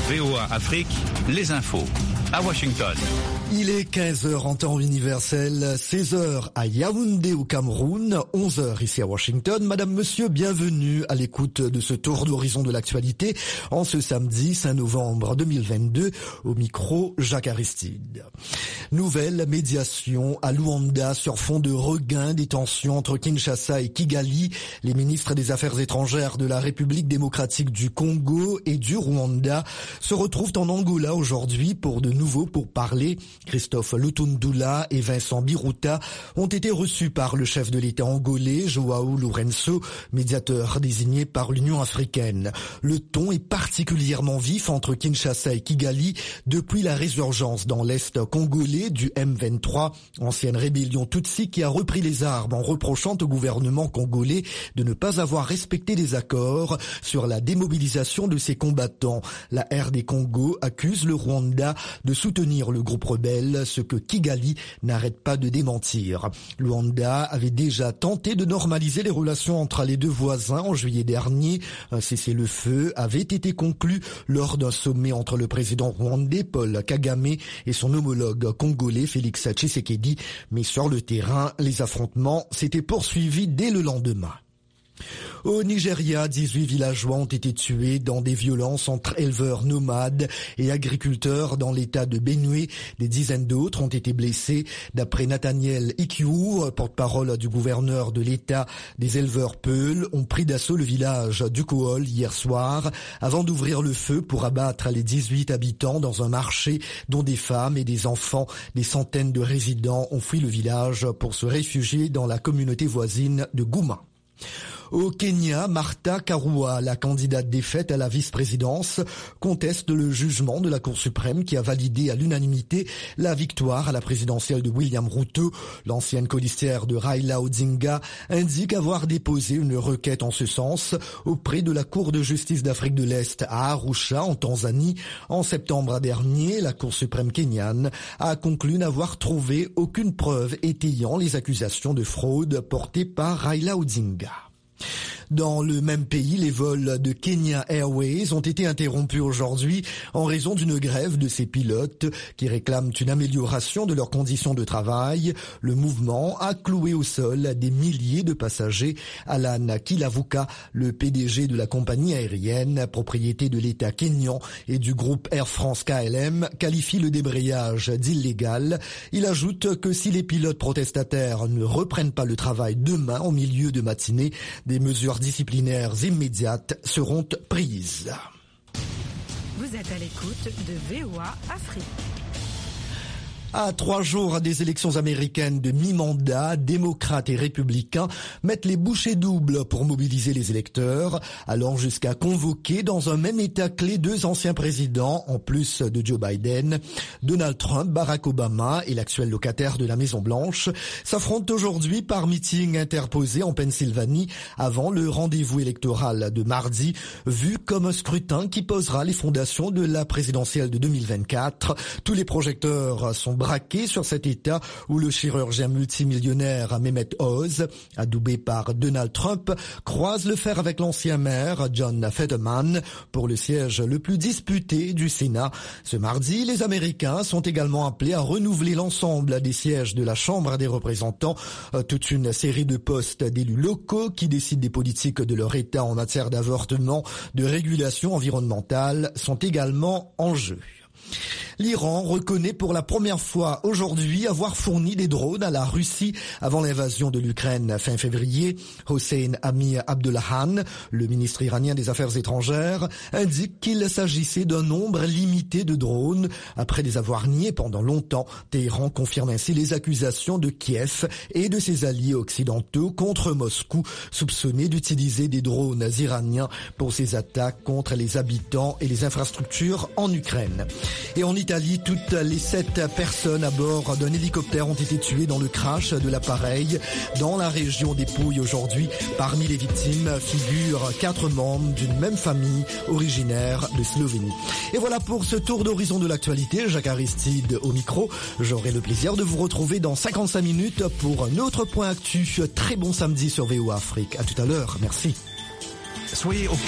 VOA Afrique, les infos. À Washington. Il est 15h en temps universel, 16h à Yaoundé au Cameroun, 11h ici à Washington. Madame, monsieur, bienvenue à l'écoute de ce tour d'horizon de l'actualité en ce samedi 5 novembre 2022. Au micro, Jacques Aristide. Nouvelle médiation à Luanda sur fond de regain des tensions entre Kinshasa et Kigali. Les ministres des Affaires étrangères de la République démocratique du Congo et du Rwanda se retrouvent en Angola aujourd'hui pour de nouveau pourparlers. Christophe Lutundula et Vincent Biruta ont été reçus par le chef de l'État angolais, Joao Lourenço, médiateur désigné par l'Union africaine. Le ton est particulièrement vif entre Kinshasa et Kigali depuis la résurgence dans l'Est congolais du M23, ancienne rébellion Tutsi qui a repris les armes en reprochant au gouvernement congolais de ne pas avoir respecté des accords sur la démobilisation de ses combattants. La RD Congo accuse le Rwanda de soutenir le groupe rebelle, ce que Kigali n'arrête pas de démentir. Luanda avait déjà tenté de normaliser les relations entre les deux voisins en juillet dernier. Un cessez-le-feu avait été conclu lors d'un sommet entre le président rwandais Paul Kagame et son homologue congolais Félix Tshisekedi. Mais sur le terrain, les affrontements s'étaient poursuivis dès le lendemain. Au Nigeria, 18 villageois ont été tués dans des violences entre éleveurs nomades et agriculteurs dans l'état de Benue. Des dizaines d'autres ont été blessés. D'après Nathaniel Ikiou, porte-parole du gouverneur de l'état, des éleveurs Peul ont pris d'assaut le village du Kohol hier soir avant d'ouvrir le feu pour abattre les 18 habitants dans un marché dont des femmes et des enfants. Des centaines de résidents ont fui le village pour se réfugier dans la communauté voisine de Gouma. Au Kenya, Martha Karua, la candidate défaite à la vice-présidence, conteste le jugement de la Cour suprême qui a validé à l'unanimité la victoire à la présidentielle de William Ruto. L'ancienne colistière de Raila Odinga indique avoir déposé une requête en ce sens auprès de la Cour de justice d'Afrique de l'Est à Arusha, en Tanzanie. En septembre dernier, la Cour suprême kenyane a conclu n'avoir trouvé aucune preuve étayant les accusations de fraude portées par Raila Odinga. Dans le même pays, les vols de Kenya Airways ont été interrompus aujourd'hui en raison d'une grève de ses pilotes qui réclament une amélioration de leurs conditions de travail. Le mouvement a cloué au sol des milliers de passagers. Alan Kilavuka, le PDG de la compagnie aérienne, propriété de l'État kényan et du groupe Air France KLM, qualifie le débrayage d'illégal. Il ajoute que si les pilotes protestataires ne reprennent pas le travail demain en milieu de matinée, des mesures disciplinaires immédiates seront prises. Vous êtes à l'écoute de VOA Afrique. À 3 jours des élections américaines de mi-mandat, démocrates et républicains mettent les bouchées doubles pour mobiliser les électeurs, allant jusqu'à convoquer dans un même état clé 2 anciens présidents, en plus de Joe Biden. Donald Trump, Barack Obama et l'actuel locataire de la Maison-Blanche s'affrontent aujourd'hui par meeting interposé en Pennsylvanie avant le rendez-vous électoral de mardi, vu comme un scrutin qui posera les fondations de la présidentielle de 2024. Tous les projecteurs sont braqué sur cet État où le chirurgien multimillionnaire Mehmet Oz, adoubé par Donald Trump, croise le fer avec l'ancien maire John Fetterman pour le siège le plus disputé du Sénat. Ce mardi, les Américains sont également appelés à renouveler l'ensemble des sièges de la Chambre des représentants. Toute une série de postes d'élus locaux qui décident des politiques de leur État en matière d'avortement, de régulation environnementale sont également en jeu. L'Iran reconnaît pour la première fois aujourd'hui avoir fourni des drones à la Russie avant l'invasion de l'Ukraine fin février. Hossein Amir-Abdollahian, le ministre iranien des Affaires étrangères, indique qu'il s'agissait d'un nombre limité de drones. Après les avoir niés pendant longtemps, Téhéran confirme ainsi les accusations de Kiev et de ses alliés occidentaux contre Moscou, soupçonnés d'utiliser des drones iraniens pour ses attaques contre les habitants et les infrastructures en Ukraine. Et en Italie, toutes les 7 personnes à bord d'un hélicoptère ont été tuées dans le crash de l'appareil dans la région des Pouilles aujourd'hui. Parmi les victimes figurent 4 membres d'une même famille originaire de Slovénie. Et voilà pour ce tour d'horizon de l'actualité. Jacques Aristide au micro. J'aurai le plaisir de vous retrouver dans 55 minutes pour un autre point actu. Très bon samedi sur VOA Afrique. À tout à l'heure. Merci. Soyez au